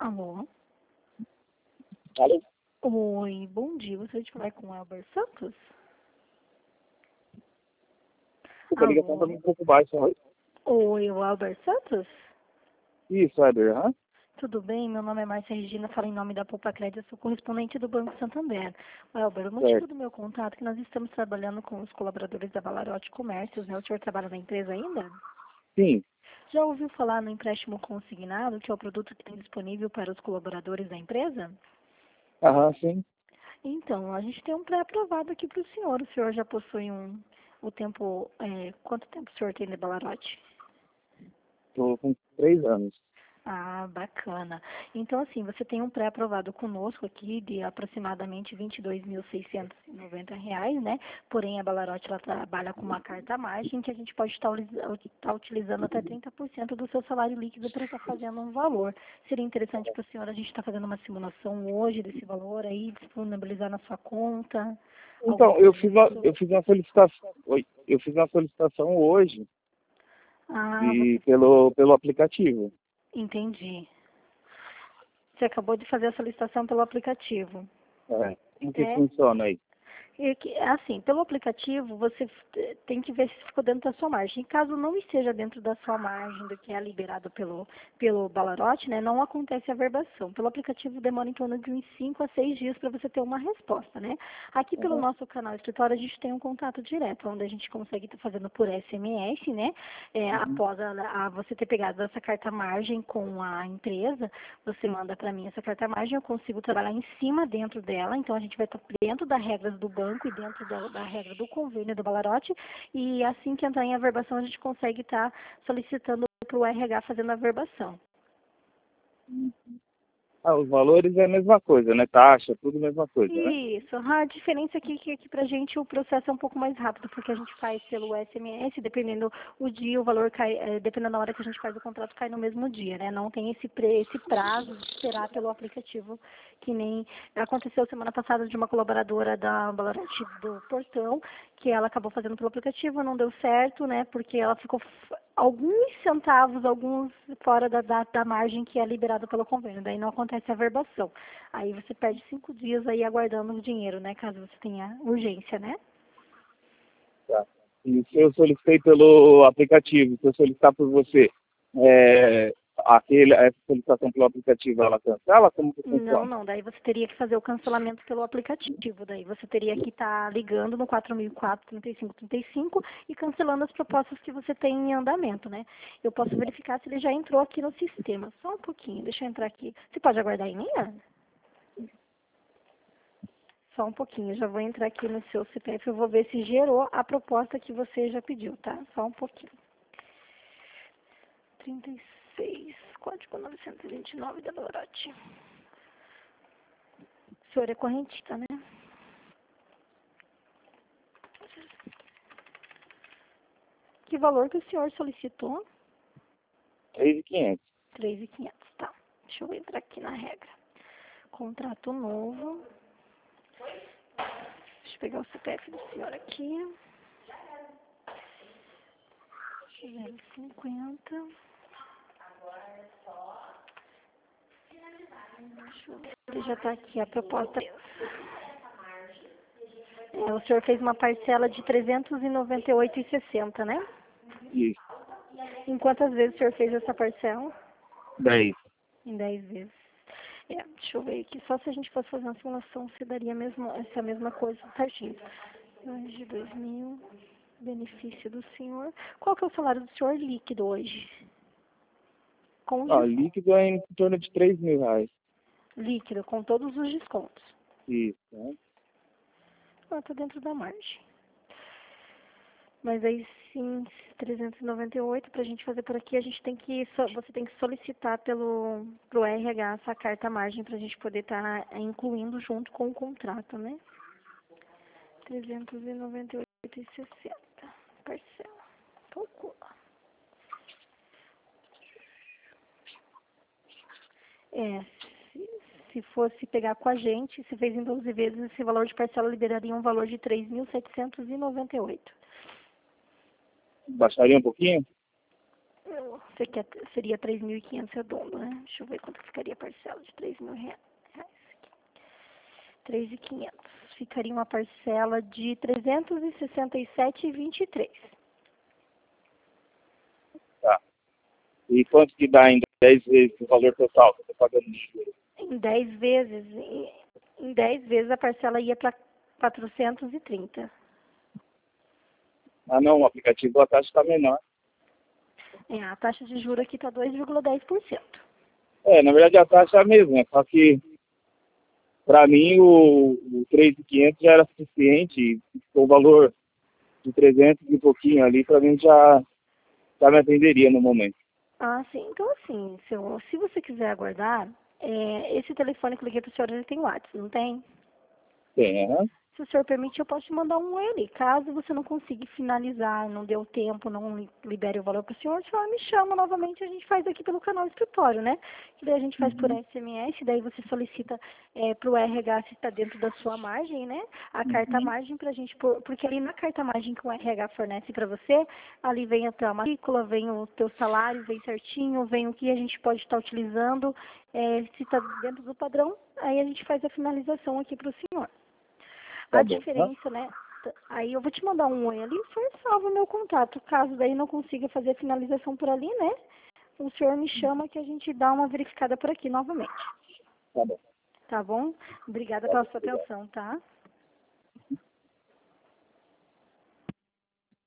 Alô? Alô? Oi, bom dia. Gostaria de falar com o Elber Santos? Desculpa, a ligação tá Alô? um pouco baixa. Oi? Oi, o Elber Santos? Isso, Éder, hã? Tudo bem? Meu nome é Márcia Regina, falo em nome da Poupa Crédito, sou correspondente do Banco Santander. Elber, o motivo Certo. do meu contato é que nós estamos trabalhando com os colaboradores da Valarote Comércios, né? O senhor trabalha na empresa ainda? Sim. Já ouviu falar no empréstimo consignado, que é o produto que tem disponível para os colaboradores da empresa? Aham, sim. Então, a gente tem um pré-aprovado aqui para o senhor. O senhor já possui quanto tempo o senhor tem de Balarote? Tô com 3 anos. Ah, bacana. Então, assim, você tem um pré-aprovado conosco aqui de aproximadamente R$ 22.690, né? Porém, a Balarote, ela trabalha com uma carta margem que a gente pode estar utilizando até 30% do seu salário líquido para estar fazendo um valor. Seria interessante para a senhora a gente estar fazendo uma simulação hoje desse valor aí, disponibilizar na sua conta, algum Então, serviço? eu fiz uma solicitação. Oi, eu fiz uma solicitação hoje Ah, e você pelo aplicativo. entendi. Você acabou de fazer a solicitação pelo aplicativo. É. Como que É? funciona aí? Assim, pelo aplicativo, você tem que ver se ficou dentro da sua margem. Caso não esteja dentro da sua margem, do que é liberado pelo Balarote, né, não acontece a verbação. Pelo aplicativo, demora em torno de uns 5 a 6 dias para você ter uma resposta, né? Aqui pelo Aham. nosso canal escritório, a gente tem um contato direto, onde a gente consegue estar fazendo por SMS, né? Uhum. Após você ter pegado essa carta margem com a empresa, você manda para mim essa carta margem, eu consigo trabalhar em cima dentro dela, então a gente vai estar dentro das regras do banco e dentro da regra do convênio do Balarote, e assim que entrar em averbação, a gente consegue estar solicitando para o RH fazendo a averbação. Ah, os valores é a mesma coisa, né? Taxa, tudo a mesma coisa, né? Isso, a diferença aqui é que aqui pra gente o processo é um pouco mais rápido, porque a gente faz pelo SMS, dependendo o dia, o valor cai, dependendo da hora que a gente faz o contrato, cai no mesmo dia, né? Não tem esse prazo de esperar pelo aplicativo, que nem aconteceu semana passada de uma colaboradora da Balarete do Portão, que ela acabou fazendo pelo aplicativo, não deu certo, né? Porque ela ficou alguns centavos, alguns fora da margem que é liberada pelo convênio, daí não acontece a verbação. Aí você perde 5 dias aí aguardando o dinheiro, né? Caso você tenha urgência, né? Tá. E se eu solicitei pelo aplicativo, se eu solicitar por você, essa solicitação pelo aplicativo, ela cancela? Como que Não, funciona? não. Daí você teria que fazer o cancelamento pelo aplicativo. Daí você teria que estar ligando no 4004-3535 e cancelando as propostas que você tem em andamento, né? Eu posso verificar se ele já entrou aqui no sistema. Só um pouquinho, deixa eu entrar aqui. Você pode aguardar em linha? Só um pouquinho, eu já vou entrar aqui no seu CPF, eu vou ver se gerou a proposta que você já pediu, tá? Só um pouquinho. 36, código 929 da Lorote. O senhor é correntista, né? Que valor que o senhor solicitou? 3.500. 3.500, tá. Deixa eu entrar aqui na regra. Contrato novo. Deixa eu pegar o CPF do senhor aqui. 050. Deixa eu ver. Ele já tá aqui a proposta. O senhor fez uma parcela de 398,60, né? Isso. Em quantas vezes o senhor fez essa parcela? 10. Em 10 vezes. Deixa eu ver aqui. Só se a gente fosse fazer uma simulação, se daria essa mesma coisa certinho. Mais de 2.000, benefício do senhor. Qual que é o salário do senhor líquido hoje? Com os Ó, descontos. líquido é em torno de R$ 3.000. Líquido, com todos os descontos. Isso, né? Tá dentro da margem. Mas aí sim, 398, para a gente fazer por aqui, a gente tem que, você tem que solicitar pro RH essa carta margem para a gente poder estar incluindo junto com o contrato, né? 398,60. Parcela. Calcula. É, se, se fosse pegar com a gente, se fez em 12 vezes, esse valor de parcela liberaria um valor de 3.798. Baixaria um pouquinho? Você quer, seria 3.500 redondo, né? Deixa eu ver quanto que ficaria a parcela de R$ 3.000. 3.500. Ficaria uma parcela de 367,23. Tá. E quanto que dá em 10 vezes o valor total que eu estou pagando de juros? Em 10 vezes, em 10 vezes a parcela ia para 430. Ah, não, o aplicativo a taxa está menor. A taxa de juros aqui está 2,10%. Na verdade a taxa é a mesma, só que para mim o 3.500 já era suficiente, e o valor de 300 e pouquinho ali, para mim já me atenderia no momento. Ah, sim. Então, assim, se você quiser aguardar, esse telefone que eu liguei para o senhor, ele tem WhatsApp, não tem? Tem, né? Se o senhor permite, eu posso te mandar um ali. Caso você não consiga finalizar, não deu tempo, não libere o valor para o senhor me chama novamente, a gente faz aqui pelo canal escritório, né? Que daí a gente faz por SMS, daí você solicita para o RH se está dentro da sua margem, né? A carta margem para a gente, porque ali na carta margem que o RH fornece para você, ali vem a tua matrícula, vem o teu salário, vem certinho, vem o que a gente pode estar utilizando, se está dentro do padrão, aí a gente faz a finalização aqui para o senhor. Tá A bom, tá? diferença, né? Aí eu vou te mandar um oi ali, o senhor salva o meu contato. Caso daí não consiga fazer a finalização por ali, né? O senhor me chama que a gente dá uma verificada por aqui novamente. Tá bom. Tá bom? Obrigada Tá pela bom, sua obrigado. atenção, tá?